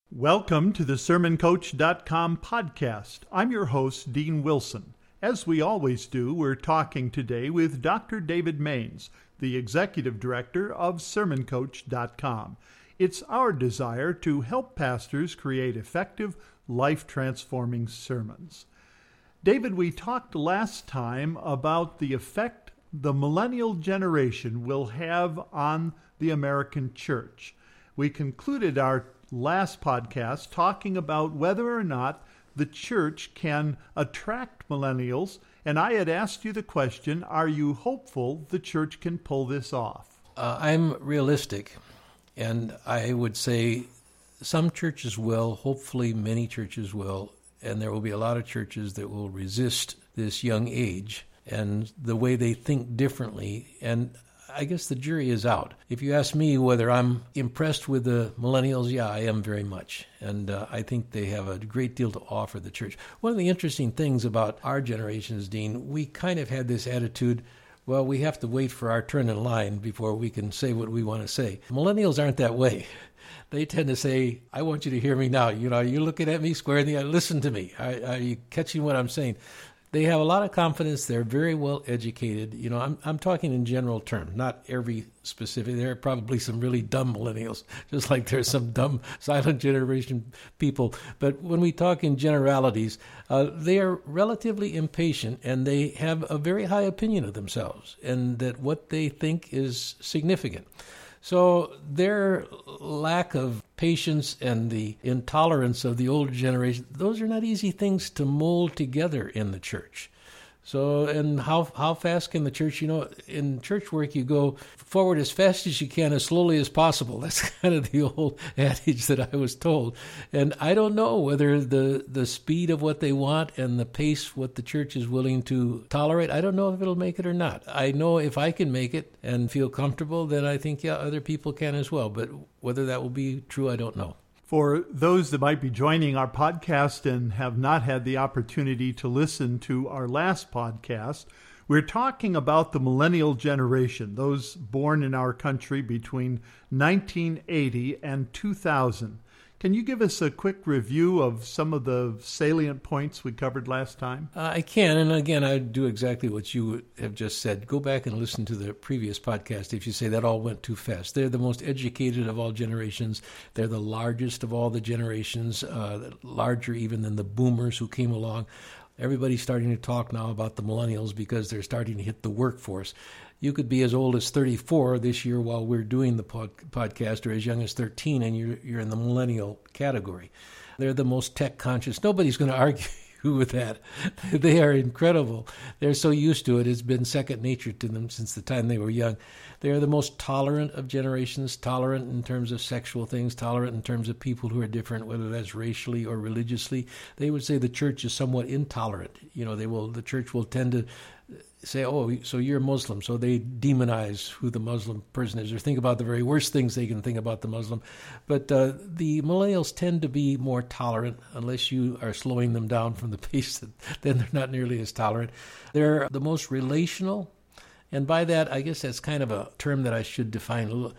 Welcome to the SermonCoach.com podcast. I'm your host, Dean Wilson. As we always do, we're talking today with Dr. David Maines, the Executive Director of SermonCoach.com. It's our desire to help pastors create effective, life-transforming sermons. David, we talked last time about the effect the millennial generation will have on the American church. We concluded our last podcast talking about whether or not the church can attract millennials, and I had asked you the question, are you hopeful the church can pull this off? I'm realistic, and I would say some churches will, hopefully many churches will, and there will be a lot of churches that will resist this young age and the way they think differently, and I guess the jury is out. If you ask me whether I'm impressed with the millennials, yeah, I am very much. And I think they have a great deal to offer the church. One of the interesting things about our generations, Dean, we kind of had this attitude, well, we have to wait for our turn in line before we can say what we want to say. Millennials aren't that way. They tend to say, I want you to hear me now. You know, you're looking at me square in the eye. Listen to me. Are you catching what I'm saying? They have a lot of confidence. They're very well educated. You know, I'm talking in general terms, not every specific. There are probably some really dumb millennials, just like there's some dumb silent generation people. But when we talk in generalities, they are relatively impatient, and they have a very high opinion of themselves, and that what they think is significant. So their lack of patience and the intolerance of the older generation, those are not easy things to mold together in the church. So, and how fast can the church, you know, in church work you go forward as fast as you can, as slowly as possible. That's kind of the old adage that I was told. And I don't know whether the speed of what they want and the pace what the church is willing to tolerate, I don't know if it'll make it or not. I know if I can make it and feel comfortable, then I think, yeah, other people can as well. But whether that will be true, I don't know. For those that might be joining our podcast and have not had the opportunity to listen to our last podcast, we're talking about the millennial generation, those born in our country between 1980 and 2000. Can you give us a quick review of some of the salient points we covered last time? I can, and again, I do exactly what you have just said. Go back and listen to the previous podcast if you say that all went too fast. They're the most educated of all generations. They're the largest of all the generations, larger even than the boomers who came along. Everybody's starting to talk now about the millennials because they're starting to hit the workforce. You could be as old as 34 this year while we're doing the podcast, or as young as 13, and you're in the millennial category. They're the most tech conscious. Nobody's going to argue with that. They are incredible. They're so used to it. It's been second nature to them since the time they were young. They are the most tolerant of generations, tolerant in terms of sexual things, tolerant in terms of people who are different, whether that's racially or religiously. They would say the church is somewhat intolerant. You know, the church will tend to say, oh, so you're Muslim, so they demonize who the Muslim person is, or think about the very worst things they can think about the Muslim. But the millennials tend to be more tolerant, unless you are slowing them down from the pace, then they're not nearly as tolerant. They're the most relational, and by that, I guess that's kind of a term that I should define.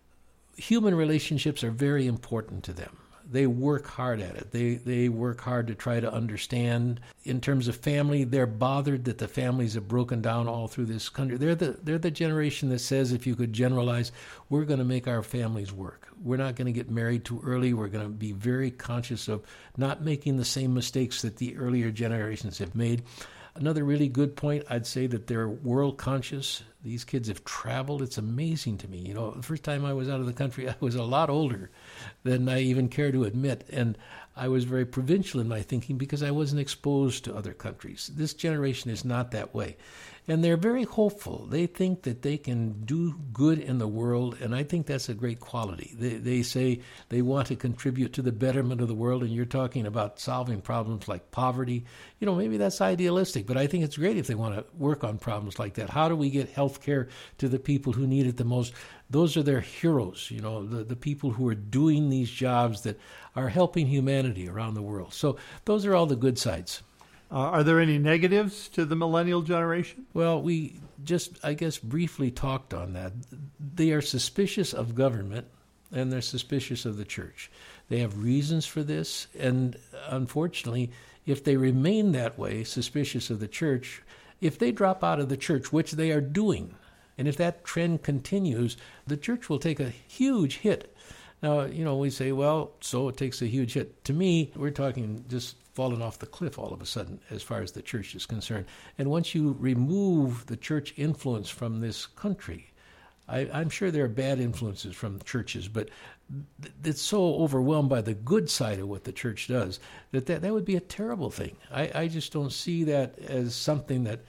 Human relationships are very important to them. They work hard at it. They work hard to try to understand. In terms of family, they're bothered that the families have broken down all through this country. They're the generation that says, if you could generalize, we're going to make our families work. We're not going to get married too early. We're going to be very conscious of not making the same mistakes that the earlier generations have made. Another really good point, I'd say that they're world conscious. These kids have traveled. It's amazing to me. You know, the first time I was out of the country, I was a lot older than I even care to admit. And I was very provincial in my thinking because I wasn't exposed to other countries. This generation is not that way. And they're very hopeful. They think that they can do good in the world, and I think that's a great quality. They say they want to contribute to the betterment of the world, and you're talking about solving problems like poverty. You know, maybe that's idealistic, but I think it's great if they want to work on problems like that. How do we get health care to the people who need it the most? Those are their heroes, you know, the people who are doing these jobs that are helping humanity around the world. So those are all the good sides. Are there any negatives to the millennial generation? Well, we just, I guess, briefly talked on that. They are suspicious of government. and they're suspicious of the church. They have reasons for this, and unfortunately, if they remain that way, suspicious of the church, if they drop out of the church, which they are doing, and if that trend continues, the church will take a huge hit. Now, we say, well, so it takes a huge hit. To me, we're talking just falling off the cliff all of a sudden as far as the church is concerned. And once you remove the church influence from this country, I'm sure there are bad influences from churches, but it's so overwhelmed by the good side of what the church does that would be a terrible thing. I just don't see that as something that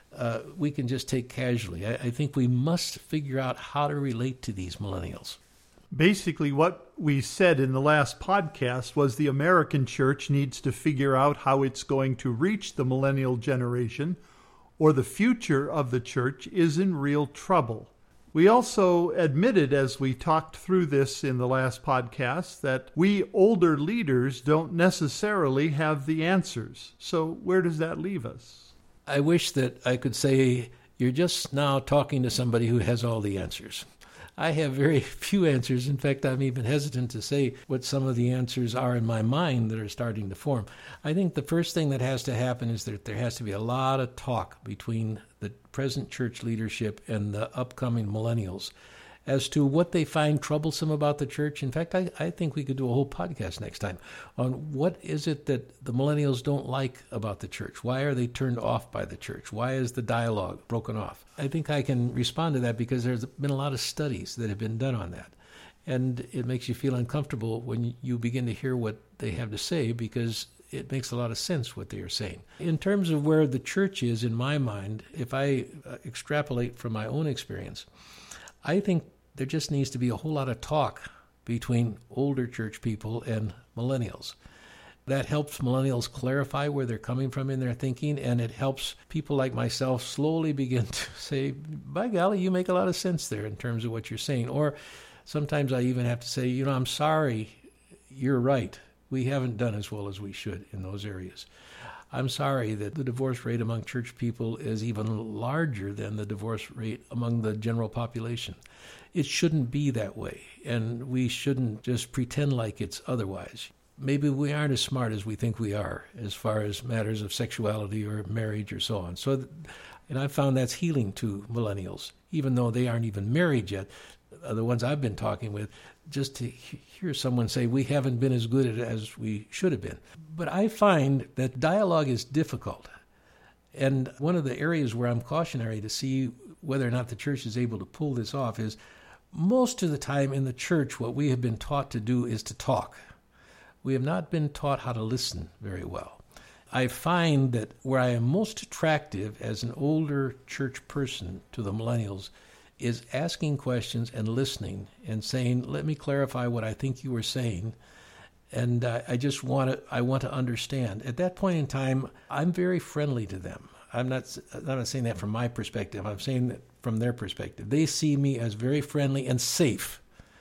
we can just take casually. I think we must figure out how to relate to these millennials. Basically, what we said in the last podcast was the American church needs to figure out how it's going to reach the millennial generation, or the future of the church is in real trouble. We also admitted, as we talked through this in the last podcast, that we older leaders don't necessarily have the answers. So where does that leave us? I wish that I could say you're just now talking to somebody who has all the answers. I have very few answers. In fact, I'm even hesitant to say what some of the answers are in my mind that are starting to form. I think the first thing that has to happen is that there has to be a lot of talk between the present church leadership and the upcoming millennials as to what they find troublesome about the church. In fact, I think we could do a whole podcast next time on what is it that the millennials don't like about the church. Why are they turned off by the church? Why is the dialogue broken off? I think I can respond to that because there's been a lot of studies that have been done on that. And it makes you feel uncomfortable when you begin to hear what they have to say because it makes a lot of sense what they are saying. In terms of where the church is, in my mind, if I extrapolate from my own experience, I think there just needs to be a whole lot of talk between older church people and millennials. That helps millennials clarify where they're coming from in their thinking, and it helps people like myself slowly begin to say, by golly, you make a lot of sense there in terms of what you're saying. Or sometimes I even have to say, I'm sorry, you're right. We haven't done as well as we should in those areas. I'm sorry that the divorce rate among church people is even larger than the divorce rate among the general population. It shouldn't be that way, and we shouldn't just pretend like it's otherwise. Maybe we aren't as smart as we think we are as far as matters of sexuality or marriage or so on. And I've found that's healing to millennials, even though they aren't even married yet. The ones I've been talking with, just to hear someone say, we haven't been as good as we should have been. But I find that dialogue is difficult. And one of the areas where I'm cautionary to see whether or not the church is able to pull this off is most of the time in the church, what we have been taught to do is to talk. We have not been taught how to listen very well. I find that where I am most attractive as an older church person to the millennials is asking questions and listening and saying, let me clarify what I think you were saying. And I want to understand. At that point in time, I'm very friendly to them. I'm not saying that from my perspective. I'm saying that from their perspective. They see me as very friendly and safe.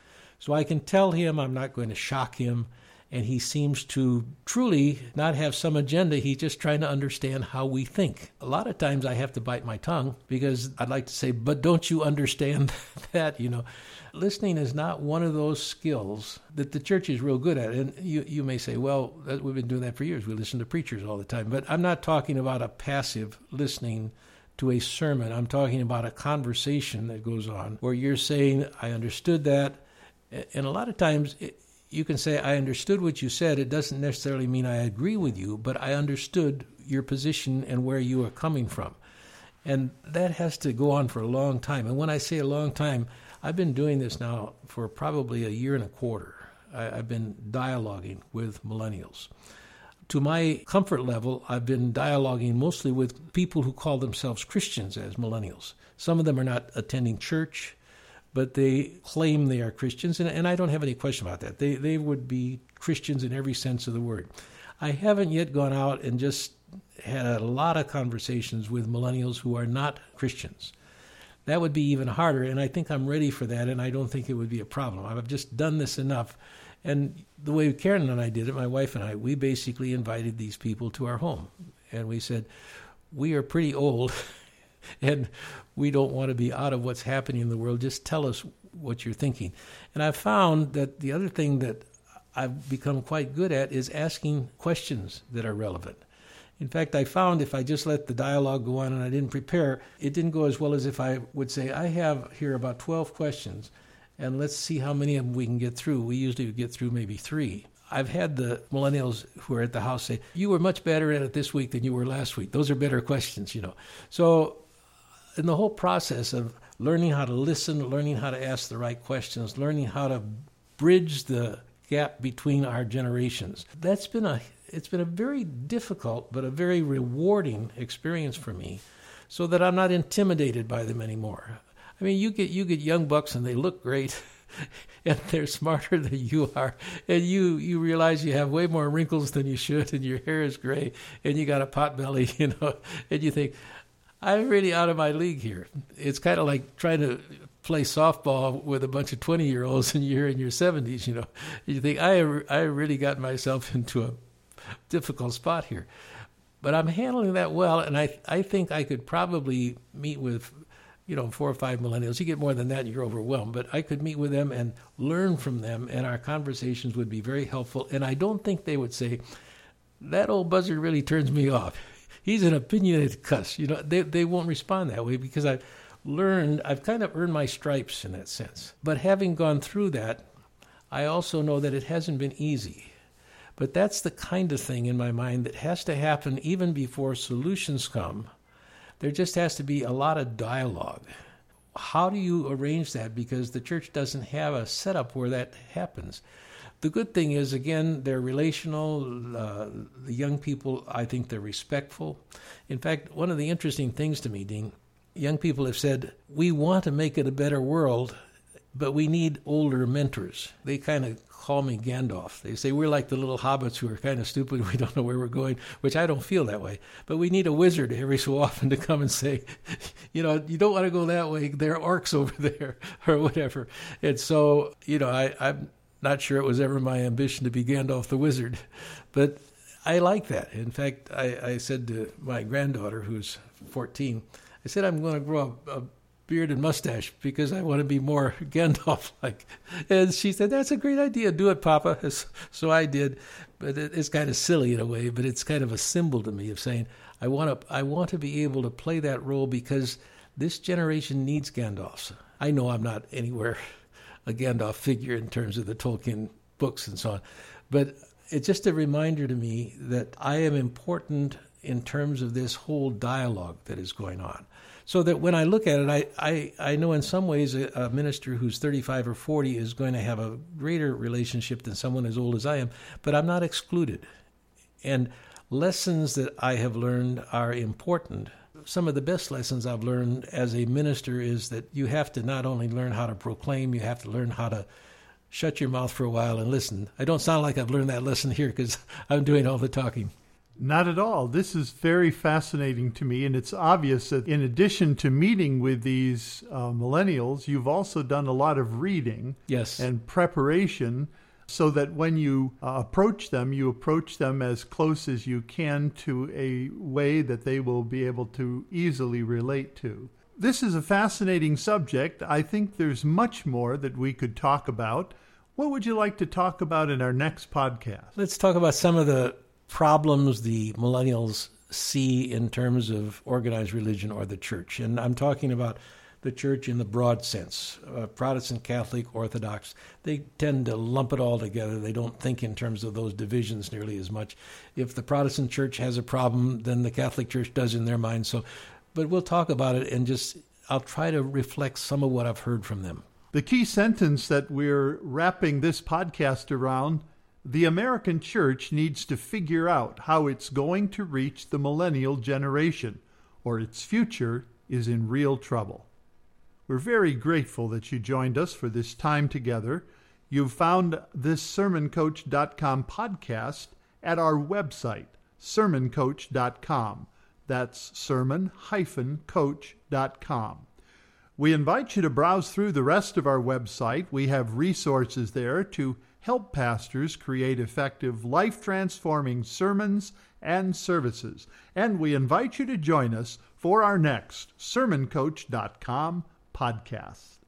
So I can tell him I'm not going to shock him, and he seems to truly not have some agenda. He's just trying to understand how we think. A lot of times I have to bite my tongue because I'd like to say, but don't you understand that? Listening is not one of those skills that the church is real good at. And you may say, well, we've been doing that for years. We listen to preachers all the time. But I'm not talking about a passive listening to a sermon. I'm talking about a conversation that goes on where you're saying, I understood that. And a lot of times you can say, I understood what you said. It doesn't necessarily mean I agree with you, but I understood your position and where you are coming from. And that has to go on for a long time. And when I say a long time, I've been doing this now for probably a year and a quarter. I've been dialoguing with millennials. To my comfort level, I've been dialoguing mostly with people who call themselves Christians as millennials. Some of them are not attending church, but they claim they are Christians, and I don't have any question about that. They would be Christians in every sense of the word. I haven't yet gone out and just had a lot of conversations with millennials who are not Christians. That would be even harder, and I think I'm ready for that, and I don't think it would be a problem. I've just done this enough. And the way Karen and I did it, my wife and I, we basically invited these people to our home. And we said, we are pretty old, and we don't want to be out of what's happening in the world. Just tell us what you're thinking. And I've found that the other thing that I've become quite good at is asking questions that are relevant. In fact, I found if I just let the dialogue go on and I didn't prepare, it didn't go as well as if I would say, I have here about 12 questions, and let's see how many of them we can get through. We usually would get through maybe 3. I've had the millennials who are at the house say, you were much better at it this week than you were last week. Those are better questions, So in the whole process of learning how to listen, learning how to ask the right questions, learning how to bridge the gap between our generations, it's been a very difficult but a very rewarding experience for me, so that I'm not intimidated by them anymore. I mean, you get young bucks and they look great and they're smarter than you are, and you realize you have way more wrinkles than you should, and your hair is gray and you got a pot belly, and you think, I'm really out of my league here. It's kind of like trying to play softball with a bunch of 20-year-olds and you're in your 70s, You think, I really got myself into a difficult spot here. But I'm handling that well, and I think I could probably meet with, 4 or 5 millennials. You get more than that and you're overwhelmed. But I could meet with them and learn from them, and our conversations would be very helpful. And I don't think they would say, that old buzzard really turns me off. He's an opinionated cuss. They won't respond that way, because I've kind of earned my stripes in that sense. But having gone through that, I also know that it hasn't been easy. But that's the kind of thing in my mind that has to happen even before solutions come. There just has to be a lot of dialogue. How do you arrange that? Because the church doesn't have a setup where that happens. The good thing is, again, they're relational. The young people, I think they're respectful. In fact, one of the interesting things to me, Dean, young people have said, we want to make it a better world, but we need older mentors. They kind of call me Gandalf. They say we're like the little hobbits who are kind of stupid. We don't know where we're going, which I don't feel that way. But we need a wizard every so often to come and say, you don't want to go that way. There are orcs over there or whatever. And so, I'm not sure it was ever my ambition to be Gandalf the wizard, but I like that. In fact, I said to my granddaughter, who's 14, I said, I'm going to grow a beard and mustache because I want to be more Gandalf-like. And she said, that's a great idea. Do it, Papa. So I did. But it's kind of silly in a way, but it's kind of a symbol to me of saying, I want to be able to play that role because this generation needs Gandalfs. I know I'm not anywhere a Gandalf figure in terms of the Tolkien books and so on, but it's just a reminder to me that I am important in terms of this whole dialogue that is going on. So that when I look at it, I know in some ways a minister who's 35 or 40 is going to have a greater relationship than someone as old as I am, but I'm not excluded. And lessons that I have learned are important. Some of the best lessons I've learned as a minister is that you have to not only learn how to proclaim, you have to learn how to shut your mouth for a while and listen. I don't sound like I've learned that lesson here because I'm doing all the talking. Not at all. This is very fascinating to me, and it's obvious that in addition to meeting with these millennials, you've also done a lot of reading and preparation so that when you approach them as close as you can to a way that they will be able to easily relate to. This is a fascinating subject. I think there's much more that we could talk about. What would you like to talk about in our next podcast? Let's talk about some of the problems the millennials see in terms of organized religion or the church. And I'm talking about the church in the broad sense, Protestant, Catholic, Orthodox. They tend to lump it all together. They don't think in terms of those divisions nearly as much. If the Protestant church has a problem, then the Catholic church does in their mind. But we'll talk about it and I'll try to reflect some of what I've heard from them. The key sentence that we're wrapping this podcast around: the American church needs to figure out how it's going to reach the millennial generation, or its future is in real trouble. We're very grateful that you joined us for this time together. You've found this SermonCoach.com podcast at our website, SermonCoach.com. That's sermon-coach.com. We invite you to browse through the rest of our website. We have resources there to help pastors create effective, life-transforming sermons and services. And we invite you to join us for our next SermonCoach.com podcast.